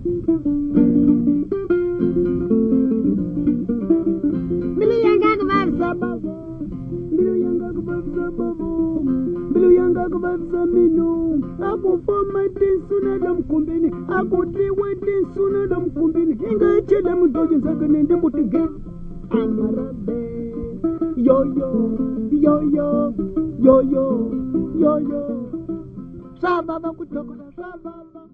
Aku foma tinsuna dam kumbini, aku triwe tinsuna dam kumbini. Inga chela mudoji saka nende mutige. Amarabe, yo yo, yo yo, yo yo, yo yo. Sababa kutokona sababa.